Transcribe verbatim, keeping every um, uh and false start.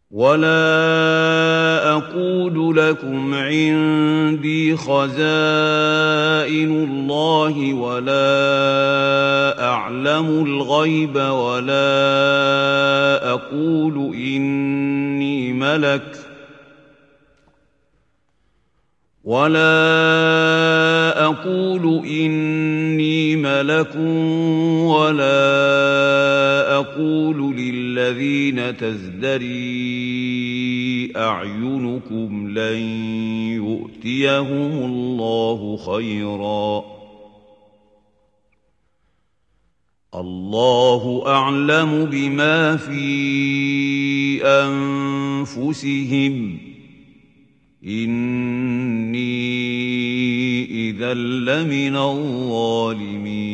ولا أقول لكم عندي خزائن الله ولا أعلم الغيب ولا أقول إني ملك ولا أقول إني ملك ولا أقول للذين تزدري أعينكم لن يؤتيهم الله خيرا الله أعلم بما في أنفسهم إني إذا لمن الظالمين